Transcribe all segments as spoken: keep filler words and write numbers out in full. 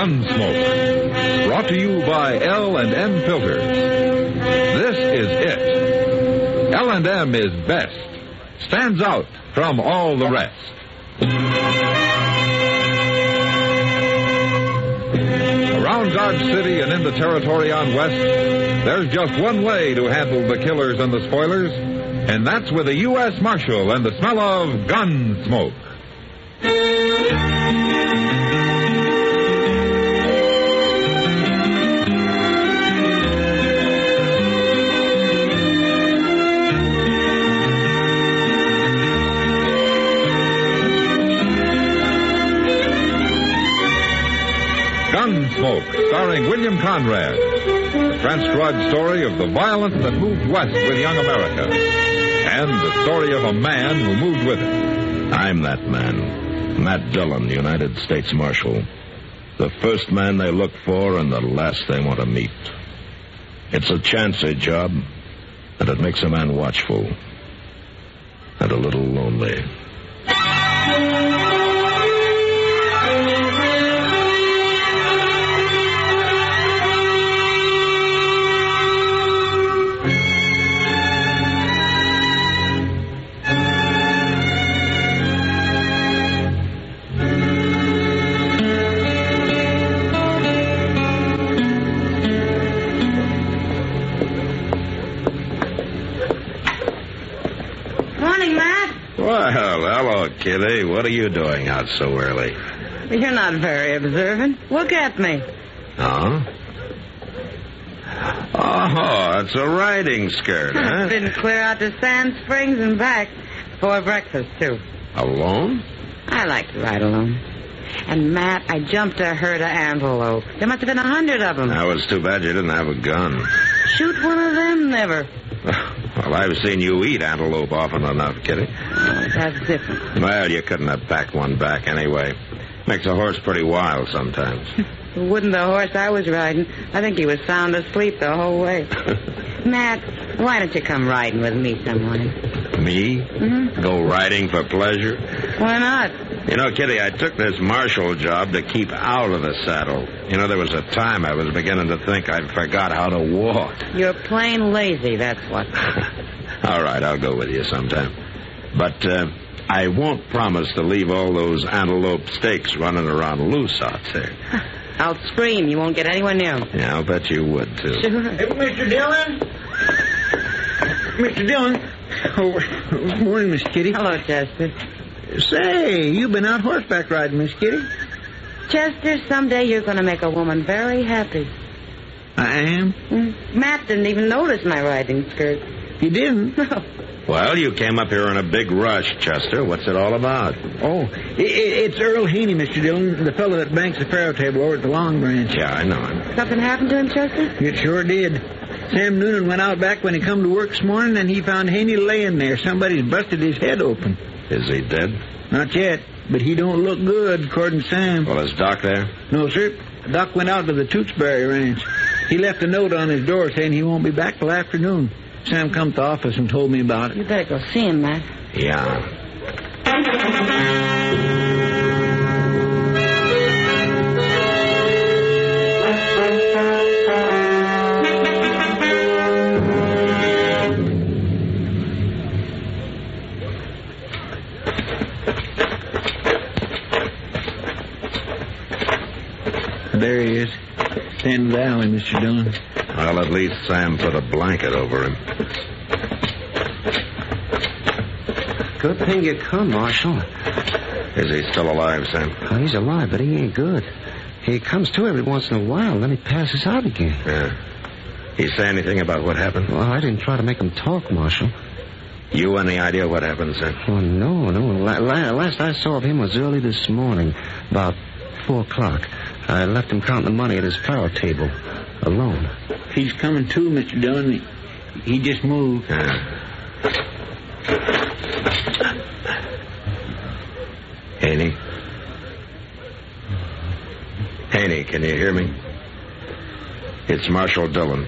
Gunsmoke. Brought to you by L and M Filters. This is it. L and M is best. Stands out from all the rest. Around Dodge City and in the territory on West, there's just one way to handle the killers and the spoilers, and that's with a U S Marshal and the smell of Gunsmoke. Gunsmoke, starring William Conrad. The transcribed story of the violence that moved west with young America. And the story of a man who moved with it. I'm that man. Matt Dillon, United States Marshal. The first man they look for and the last they want to meet. It's a chancy job, and it makes a man watchful. And a little lonely. Kitty, what are you doing out so early? You're not very observant. Look at me. Oh? Oh, it's a riding skirt, huh? I've been clear out to Sand Springs and back before breakfast, too. Alone? I like to ride alone. And, Matt, I jumped a herd of antelope. There must have been a hundred of them. That was too bad you didn't have a gun. Shoot one of them, never. Well, I've seen you eat antelope often enough, Kitty. Oh, that's different. Well, you couldn't have packed one back anyway. Makes a horse pretty wild sometimes. Wouldn't the horse I was riding? I think he was sound asleep the whole way. Matt, why don't you come riding with me some morning? Me? Mm-hmm. Go riding for pleasure? Why not? You know, Kitty, I took this marshal job to keep out of the saddle. You know, there was a time I was beginning to think I'd forgot how to walk. You're plain lazy, that's what. All right, I'll go with you sometime. But uh, I won't promise to leave all those antelope steaks running around loose out there. I'll scream. You won't get anywhere near them. Yeah, I'll bet you would, too. Sure. Hey, Mister Dillon? Mister Dillon? Oh, morning, Miss Kitty. Hello, Chester. Say, you've been out horseback riding, Miss Kitty. Chester, someday you're going to make a woman very happy. I am? Mm. Matt didn't even notice my riding skirt. You didn't? No. Well, you came up here in a big rush, Chester. What's it all about? Oh, it, it's Earl Haney, Mister Dillon, the fellow that banks the faro table over at the Long Branch. Yeah, I know him. Something happened to him, Chester? It sure did. Sam Noonan went out back when he come to work this morning, and he found Haney laying there. Somebody's busted his head open. Is he dead? Not yet, but he don't look good, according to Sam. Well, is Doc there? No, sir. Doc went out to the Tewksbury Ranch. He left a note on his door saying he won't be back till afternoon. Sam come to the office and told me about it. You better go see him, Matt. Yeah. There he is. Standing in the alley, Mister Dillon. Well, at least Sam put a blanket over him. Good thing you come, Marshal. Is he still alive, Sam? Oh, he's alive, but he ain't good. He comes to every once in a while, then he passes out again. Yeah. He say anything about what happened? Well, I didn't try to make him talk, Marshal. You any idea what happened, Sam? Oh, no, no. La- la- last I saw of him was early this morning, about four o'clock. I left him counting the money at his faro table, alone. He's coming too, Mister Dillon. He, he just moved. Yeah. Haney? Haney, can you hear me? It's Marshal Dillon.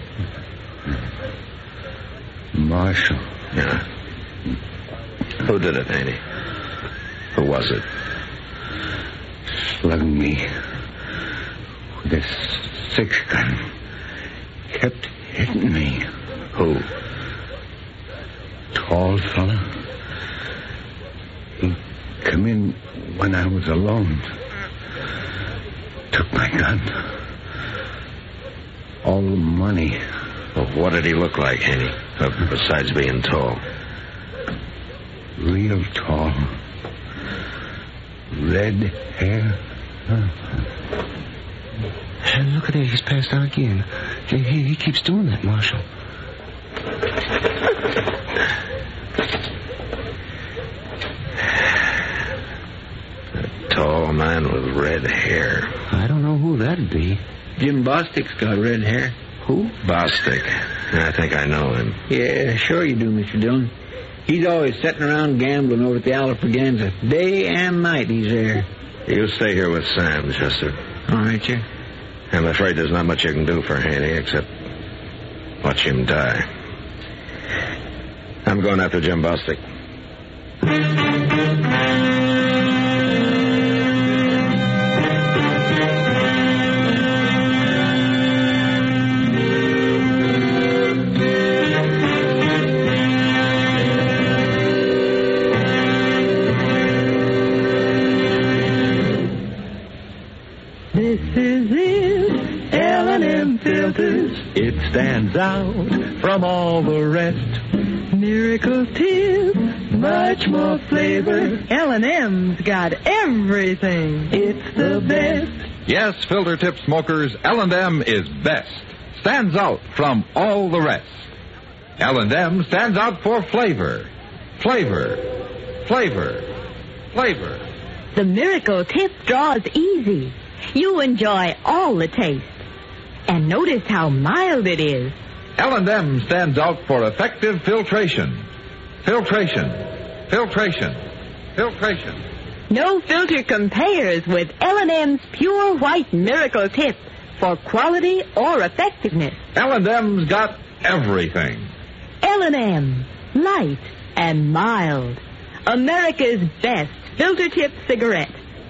Marshal? Yeah. Who did it, Haney? Who was it? Slug me. This six gun kept hitting me. Who? Tall fella. He come in when I was alone. Took my gun. All the money. Well, what did he look like, Haney? Uh, besides being tall. Real tall. Red hair. And look at it, he's passed out again. He, he, he keeps doing that, Marshal. A tall man with red hair. I don't know who that'd be. Jim Bostic's got red hair. Who? Bostic. I think I know him. Yeah, sure you do, Mister Dillon. He's always sitting around gambling over at the Alfraganza. Day and night he's there. You stay here with Sam, Chester. All right, sir. I'm afraid there's not much you can do for Haney except watch him die. I'm going after Jim Bostic. This is it, L and M Filters. It stands out from all the rest. Miracle Tip, much more flavor. L and M's got everything. It's the best. Yes, filter tip smokers, L and M is best. Stands out from all the rest. L and M stands out for flavor. Flavor. Flavor. Flavor. The Miracle Tip draws easy. You enjoy all the taste. And notice how mild it is. L and M stands out for effective filtration. Filtration. Filtration. Filtration. No filter compares with L and M's pure white Miracle Tip for quality or effectiveness. L and M's got everything. L and M, light and mild. America's best filter tip cigarette.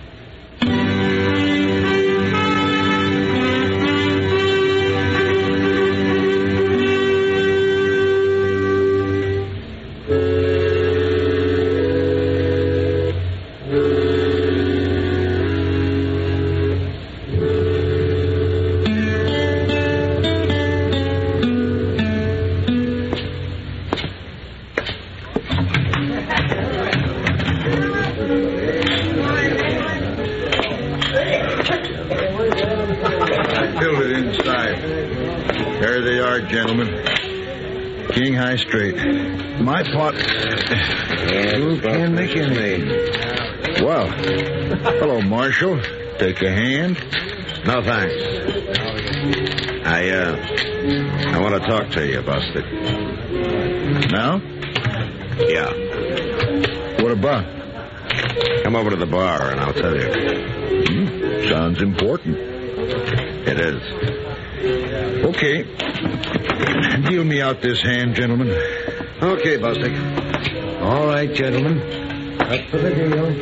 Gentlemen, King High Straight. My pot. Who can make it? Well, hello, Marshal. Take a hand. No, thanks. I, uh, I want to talk to you, Bostic. Now? Yeah. What about? Come over to the bar and I'll tell you. Hmm, sounds important. It is. Okay. Deal me out this hand, gentlemen. Okay, Bostic. All right, gentlemen. That's for the deal.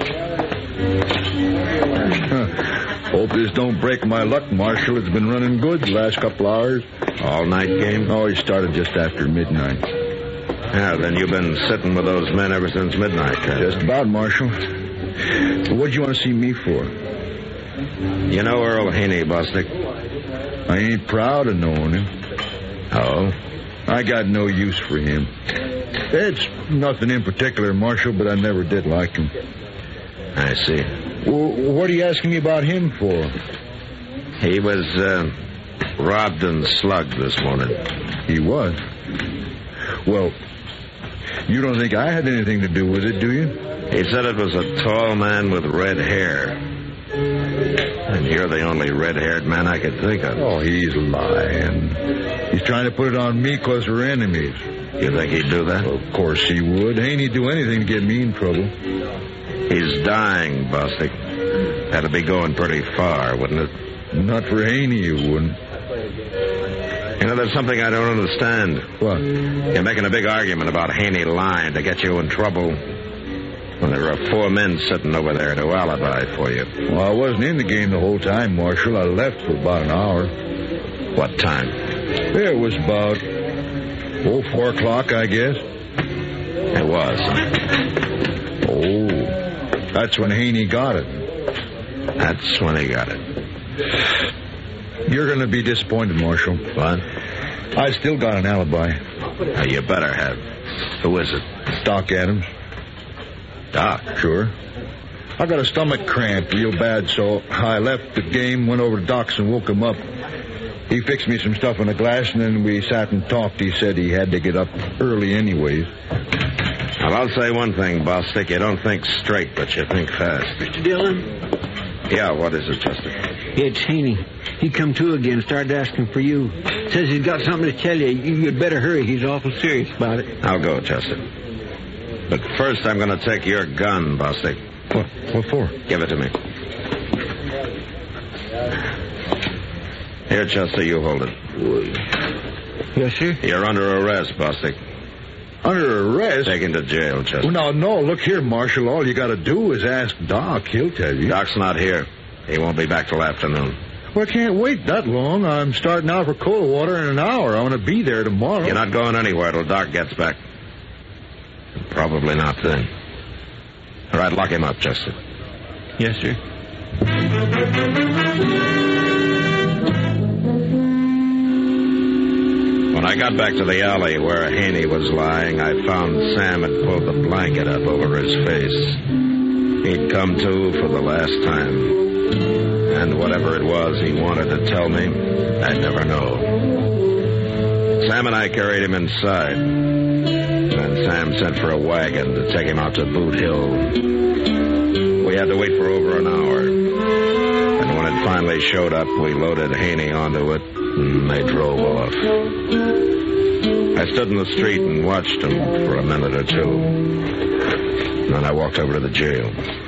Huh. Hope this don't break my luck, Marshal. It's been running good the last couple hours. All night game? Oh, he started just after midnight. Yeah, then you've been sitting with those men ever since midnight, huh? Just about, Marshal. What'd you want to see me for? You know Earl Haney, Bostic? I ain't proud of knowing him. Oh? I got no use for him. It's nothing in particular, Marshal, but I never did like him. I see. Well, what are you asking me about him for? He was, uh, robbed and slugged this morning. He was? Well, you don't think I had anything to do with it, do you? He said it was a tall man with red hair. And you're the only red-haired man I could think of. Oh, he's lying. He's trying to put it on me because we're enemies. You think he'd do that? Well, of course he would. Ain't he do anything to get me in trouble? He's dying, Bostic. That'd be going pretty far, wouldn't it? Not for Haney, you wouldn't. You know, there's something I don't understand. What? You're making a big argument about Haney lying to get you in trouble. Well, there were four men sitting over there to alibi for you. Well, I wasn't in the game the whole time, Marshal. I left for about an hour. What time? It was about, oh, four o'clock, I guess. It was. Oh, that's when Haney got it. That's when he got it. You're going to be disappointed, Marshal. What? I still got an alibi. Now, you better have. Who is it? Doc Adams. Doc? Sure. I got a stomach cramp real bad, so I left the game, went over to Doc's and woke him up. He fixed me some stuff in a glass, and then we sat and talked. He said he had to get up early anyways. Well, I'll say one thing, Bostic. You don't think straight, but you think fast. Mister Dillon? Yeah, what is it, Chester? It's Haney. He come to again, started asking for you. Says he's got something to tell you. You'd better hurry. He's awful serious about it. I'll go, Chester. But first, I'm going to take your gun, Bostic. What? What for? Give it to me. Here, Chester, you hold it. Yes, sir? You're under arrest, Bostic. Under arrest? Taken to jail, Chester. Well, no, no. Look here, Marshal. All you got to do is ask Doc. He'll tell you. Doc's not here. He won't be back till afternoon. Well, I can't wait that long. I'm starting out for Coldwater in an hour. I want to be there tomorrow. You're not going anywhere till Doc gets back. Probably not then. All right, lock him up, Chester. Yes, sir. When I got back to the alley where Haney was lying, I found Sam had pulled the blanket up over his face. He'd come to for the last time. And whatever it was he wanted to tell me, I'd never know. Sam and I carried him inside. And Sam sent for a wagon to take him out to Boot Hill. We had to wait for over an hour. And when it finally showed up, we loaded Haney onto it, and they drove off. I stood in the street and watched them for a minute or two. And then I walked over to the jail.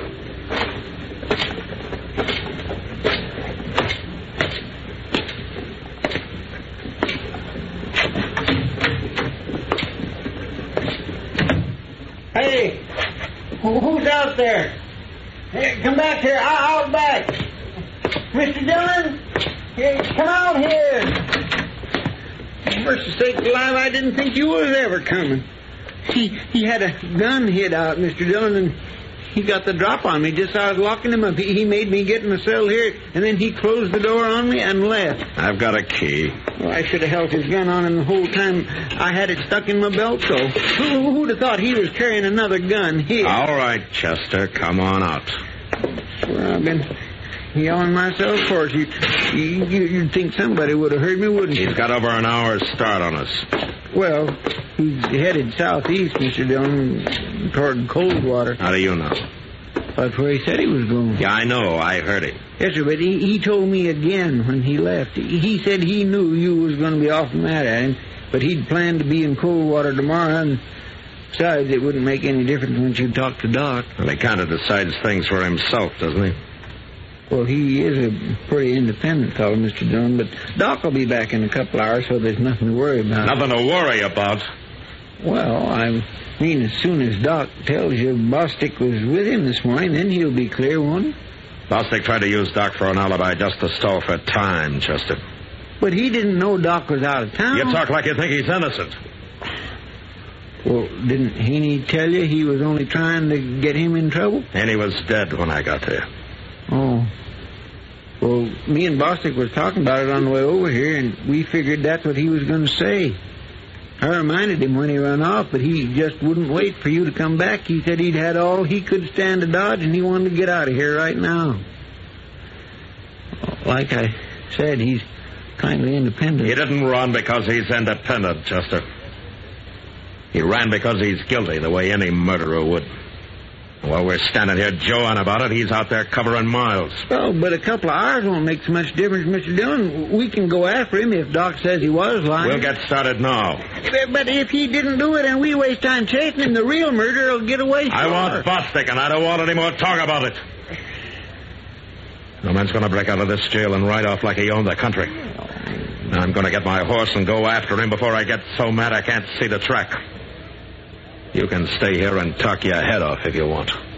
Hey, who's out there? Hey, come back here. I- I'll back. Mister Dillon, hey, come out here. Mercy sake alive, I didn't think you was ever coming. He he had a gun hid out, Mister Dillon, and he got the drop on me just as I was locking him up. He, he made me get in the cell here, and then he closed the door on me and left. I've got a key. Well, I should have held his gun on him the whole time. I had it stuck in my belt, so who, who'd have thought he was carrying another gun here? All right, Chester, come on out. Well, I've been yelling myself for it. You, you, you'd think somebody would have heard me, wouldn't you? He's got over an hour's start on us. Well, he's headed southeast, Mister Dillon, toward Coldwater. How do you know? That's where he said he was going. Yeah, I know. I heard him. Yes, sir, but he, he told me again when he left. He, he said he knew you was going to be off mad at him, but he'd planned to be in Coldwater tomorrow, and besides, it wouldn't make any difference when you talk to Doc. Well, he kind of decides things for himself, doesn't he? Well, he is a pretty independent fellow, Mister Dillon, but Doc will be back in a couple hours, so there's nothing to worry about. Nothing to worry about. Well, I mean, as soon as Doc tells you Bostic was with him this morning, then he'll be clear, won't he? Bostic tried to use Doc for an alibi just to stall for time, Chester. But he didn't know Doc was out of town. You talk like you think he's innocent. Well, didn't Haney tell you he was only trying to get him in trouble? And he was dead when I got there. Oh. Well, me and Bostic was talking about it on the way over here, and we figured that's what he was going to say. I reminded him when he ran off, but he just wouldn't wait for you to come back. He said he'd had all he could stand to dodge, and he wanted to get out of here right now. Like I said, he's kind of independent. He didn't run because he's independent, Chester. He ran because he's guilty, the way any murderer would. While we're standing here jawing about it, he's out there covering miles. Oh, but a couple of hours won't make so much difference, Mister Dillon. We can go after him if Doc says he was lying. We'll get started now. But if he didn't do it and we waste time chasing him, the real murderer will get away. I want Bostic, and I don't want any more talk about it. No man's going to break out of this jail and ride off like he owned the country. I'm going to get my horse and go after him before I get so mad I can't see the track. You can stay here and talk your head off if you want.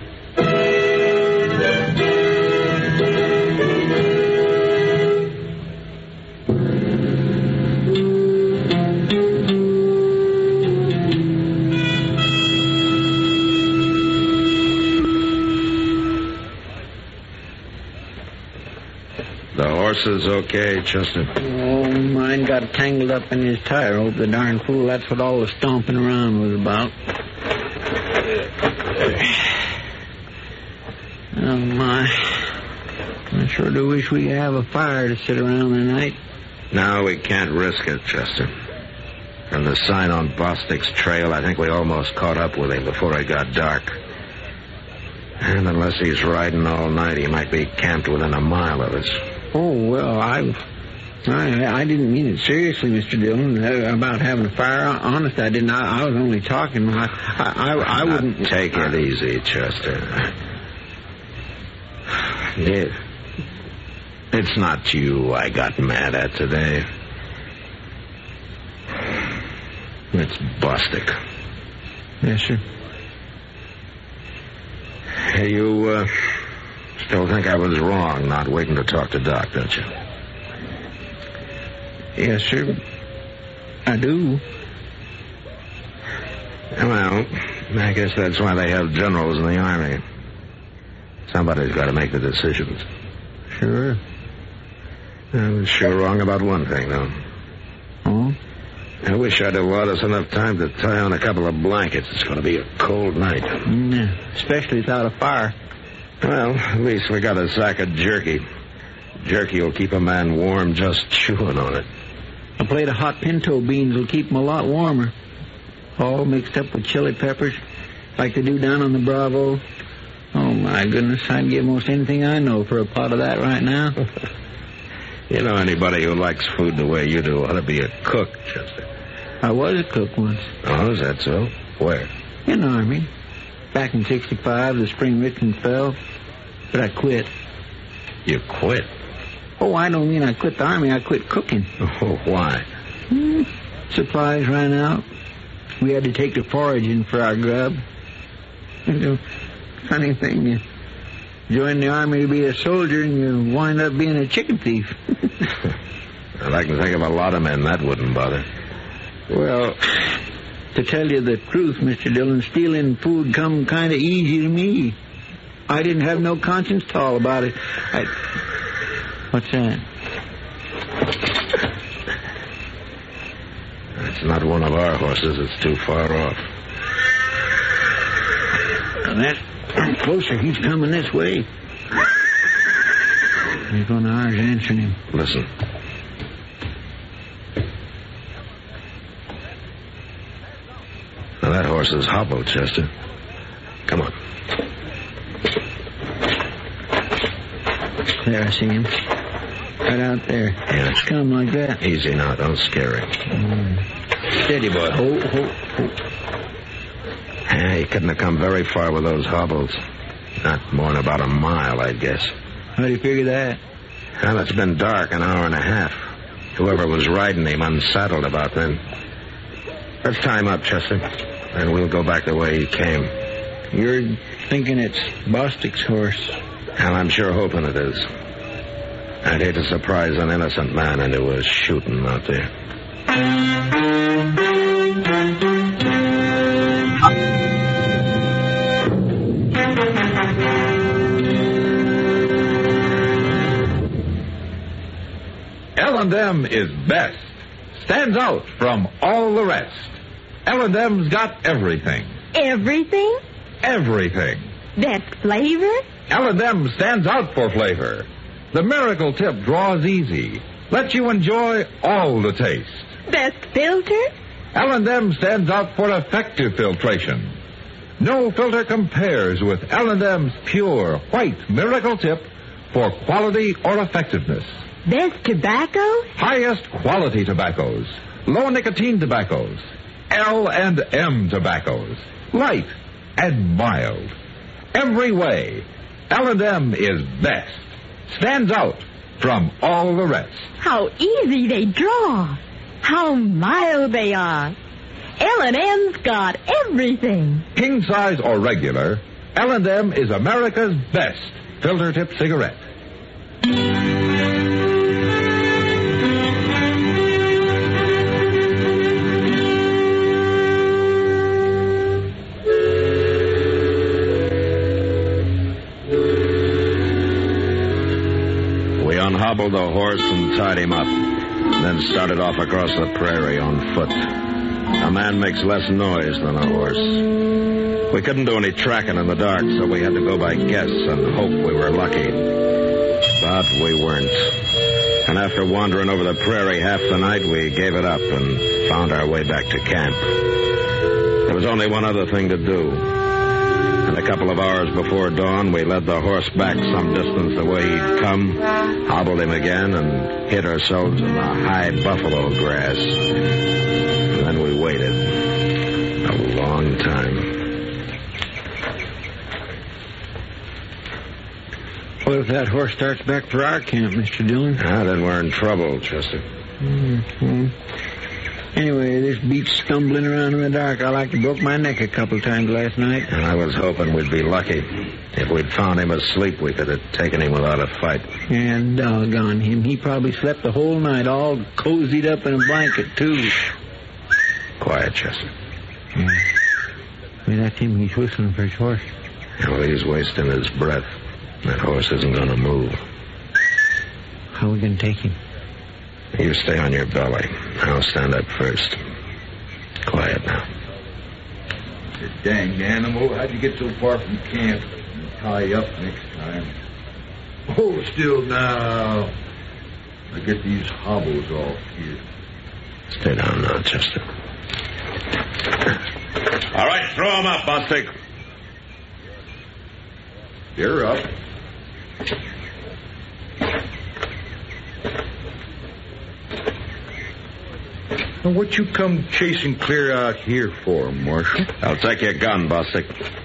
horses okay, Chester? Oh, mine got tangled up in his tire rope, the darn fool. That's what all the stomping around was about. Oh, my. I sure do wish we could have a fire to sit around tonight. No, we can't risk it, Chester. From the sign on Bostic's trail, I think we almost caught up with him before it got dark. And unless he's riding all night, he might be camped within a mile of us. Oh, well, I... I, I didn't mean it seriously, Mister Dillon, uh, about having a fire. Honest, I didn't. I, I was only talking. I, I, I, I wouldn't... Now, take it easy, Chester. It, it's not you I got mad at today. It's Bostic. Yes, sir. Hey, you uh, still think I was wrong not waiting to talk to Doc, don't you? Yes, sir. I do. Well, I guess that's why they have generals in the Army. Somebody's got to make the decisions. Sure. I was sure wrong about one thing, though. Oh? I wish I'd allowed us enough time to tie on a couple of blankets. It's going to be a cold night. Mm, especially without a fire. Well, at least we got a sack of jerky. Jerky will keep a man warm just chewing on it. A plate of hot pinto beans will keep him a lot warmer. All mixed up with chili peppers, like they do down on the Bravo. Oh, my goodness, I'd give most anything I know for a pot of that right now. You know, anybody who likes food the way you do ought to be a cook, Chester. I was a cook once. Oh, is that so? Where? In the Army. Back in sixty-five, the spring Richmond fell. But I quit. You quit? Oh, I don't mean I quit the Army. I quit cooking. Oh, why? Hmm. Supplies ran out. We had to take to foraging for our grub. And the funny thing, you join the Army to be a soldier and you wind up being a chicken thief. Well, I can think of a lot of men that wouldn't bother. Well, to tell you the truth, Mister Dillon, stealing food come kind of easy to me. I didn't have no conscience at all about it. I... What's that? It's not one of our horses. It's too far off. And that's closer. He's coming this way. He's going to ours answering him. Listen. Now, that horse is hobbled, Chester. Come on. There, I see him. Right out there. Yeah. Come like that. Easy now. Don't scare him. Mm. Steady, boy. Ho, ho, ho. Yeah, he couldn't have come very far with those hobbles. Not more than about a mile, I'd guess. How do you figure that? Well, it's been dark an hour and a half. Whoever was riding him unsaddled about then. Let's tie him up, Chester, and we'll go back the way he came. You're thinking it's Bostic's horse? Well, I'm sure hoping it is. I'd hate to surprise an innocent man into a shooting out there. L and M is best. Stands out from all the rest. L and M's got everything. Everything? Everything. Best flavor? L and M stands out for flavor. The Miracle Tip draws easy. Lets you enjoy all the taste. Best filter? L and M stands out for effective filtration. No filter compares with L and M's pure, white Miracle Tip for quality or effectiveness. Best tobacco? Highest quality tobaccos. Low nicotine tobaccos. L and M tobaccos. Light and mild. Every way, L and M is best. Stands out from all the rest. How easy they draw. How mild they are. L and M's got everything. King size or regular, L and M is America's best filter tip cigarette. hobbled the horse and tied him up, and then started off across the prairie on foot. A man makes less noise than a horse. We couldn't do any tracking in the dark, so we had to go by guess and hope we were lucky. But we weren't. And after wandering over the prairie half the night, we gave it up and found our way back to camp. There was only one other thing to do. And a couple of hours before dawn, we led the horse back some distance the way he'd come, hobbled him again, and hid ourselves in the high buffalo grass. And then we waited a long time. What if that horse starts back for our camp, Mister Dillon? Ah, then we're in trouble, Chester. Mm-hmm. Anyway, this beats stumbling around in the dark. I like to broke my neck a couple times last night. And I was hoping we'd be lucky. If we'd found him asleep, we could have taken him without a fight. And doggone him. He probably slept the whole night, all cozied up in a blanket, too. Quiet, Chester. Yeah. Maybe that's him. He's whistling for his horse. Well, he's wasting his breath. That horse isn't going to move. How are we going to take him? You stay on your belly. I'll stand up first. Quiet now. You dang animal. How'd you get so far from camp? I'll tie you up next time. Hold still now. I get these hobbles off here. Stay down now, Chester. All right, throw him up, Bostic. You're up. Now, what you come chasing clear out here for, Marshal? I'll take your gun, Bostic.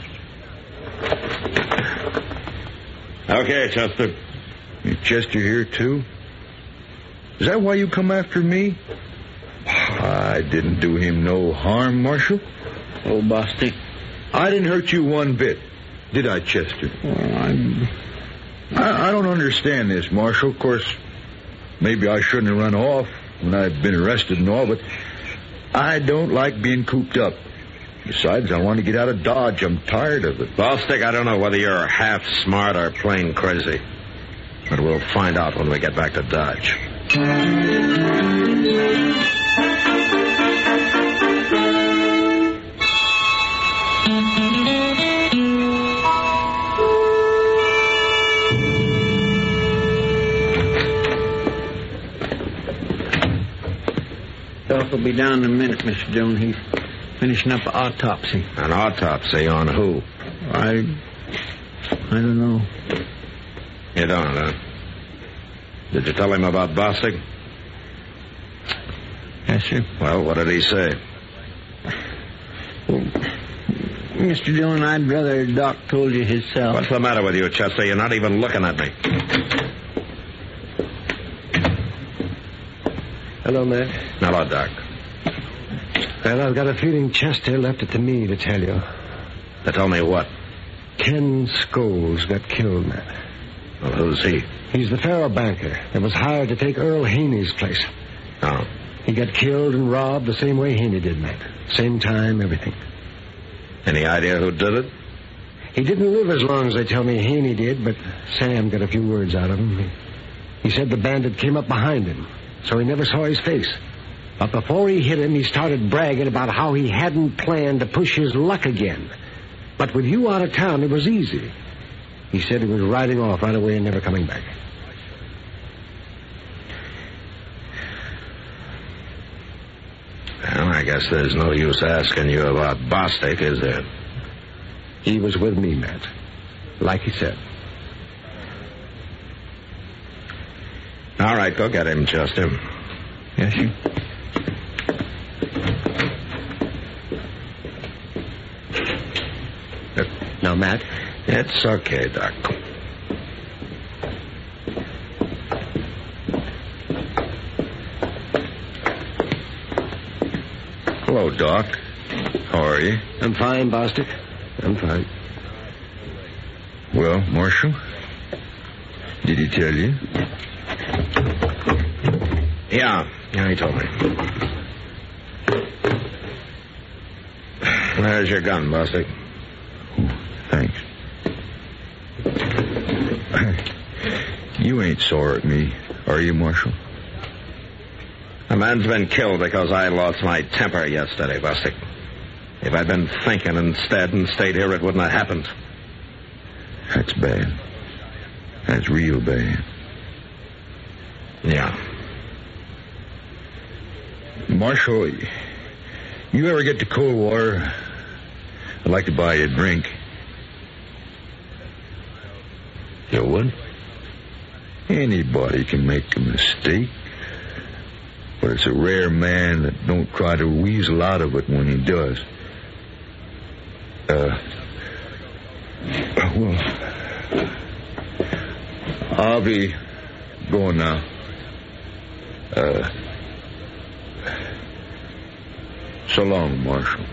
Okay, Chester. You Chester here, too? Is that why you come after me? I didn't do him no harm, Marshal. Oh, Bostic. I didn't hurt you one bit, did I, Chester? Oh, I'm... I, I don't understand this, Marshal. Of course, maybe I shouldn't have run off when I've been arrested and all, but I don't like being cooped up. Besides, I want to get out of Dodge. I'm tired of it. Bostic, I don't know whether you're half smart or plain crazy. But we'll find out when we get back to Dodge. Doc will be down in a minute, Mister Jones. He's finishing up an autopsy. An autopsy on who? I... I don't know. You don't, huh? Did you tell him about Bostic? Yes, sir. Well, what did he say? Well, Mister Dillon, I'd rather Doc told you himself. What's the matter with you, Chester? You're not even looking at me. Hello, Matt. Hello, Doc. Well, I've got a feeling Chester left it to me to tell you. To tell me what? Ken Scholes got killed, Matt. Well, who's he? He's the Faro banker that was hired to take Earl Haney's place. Oh. He got killed and robbed the same way Haney did, Matt. Same time, everything. Any idea who did it? He didn't live as long as they tell me Haney did, but Sam got a few words out of him. He, he said the bandit came up behind him, so he never saw his face. But before he hit him, he started bragging about how he hadn't planned to push his luck again. But with you out of town, it was easy. He said he was riding off right away and never coming back. Well, I guess there's no use asking you about Bostic, is there? He was with me, Matt. Like he said. All right, go get him, Chester. Yes, sir. Now, Matt? It's okay, Doc. Hello, Doc. How are you? I'm fine, Bostic. I'm fine. Well, Marshal, did he tell you? Yeah, yeah, he told me. There's your gun, Bostic. Thanks. You ain't sore at me, are you, Marshal? A man's been killed because I lost my temper yesterday, Bostic. If I'd been thinking instead and stayed here, it wouldn't have happened. That's bad. That's real bad. Yeah. Marshal, you ever get to Coldwater, I'd like to buy you a drink. You would? Anybody can make a mistake. But it's a rare man that don't try to weasel out of it when he does. Uh, well, I'll be going now. Uh, so long, Marshal.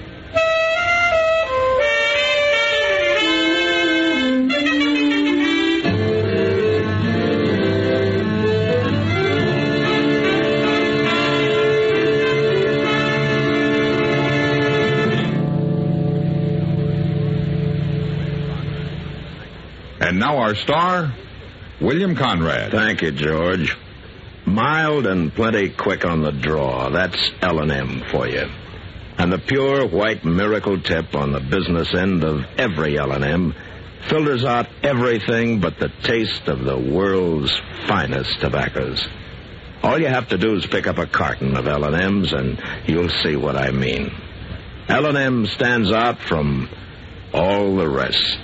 And now our star, William Conrad. Thank you, George. Mild and plenty quick on the draw. That's L and M for you. And the pure white miracle tip on the business end of every L and M filters out everything but the taste of the world's finest tobaccos. All you have to do is pick up a carton of L and M's and you'll see what I mean. L and M stands out from all the rest.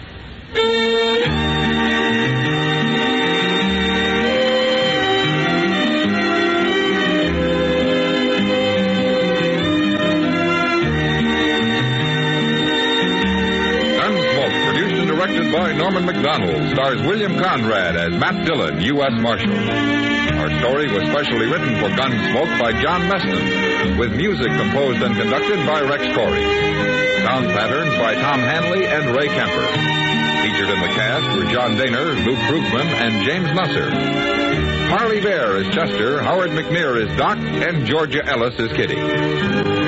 By Norman McDonald, stars William Conrad as Matt Dillon, U S Marshal. Our story was specially written for Gunsmoke by John Meston, with music composed and conducted by Rex Corey. Sound patterns by Tom Hanley and Ray Kemper. Featured in the cast were John Daner, Luke Krugman, and James Nusser. Harley Bear is Chester, Howard McNear is Doc, and Georgia Ellis is Kitty.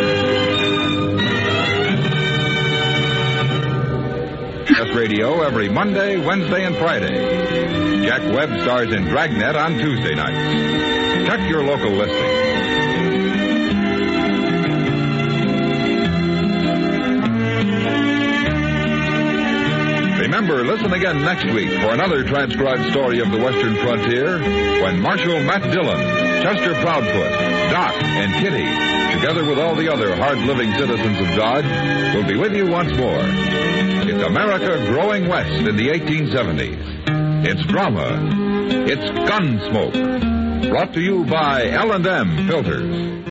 Radio every Monday, Wednesday, and Friday. Jack Webb stars in Dragnet on Tuesday nights. Check your local listing. Remember, listen again next week for another transcribed story of the Western frontier when Marshal Matt Dillon, Chester Proudfoot, Doc, and Kitty, together with all the other hard-living citizens of Dodge, will be with you once more. It's America growing west in the eighteen seventies. It's drama. It's Gunsmoke. Brought to you by L and M Filters.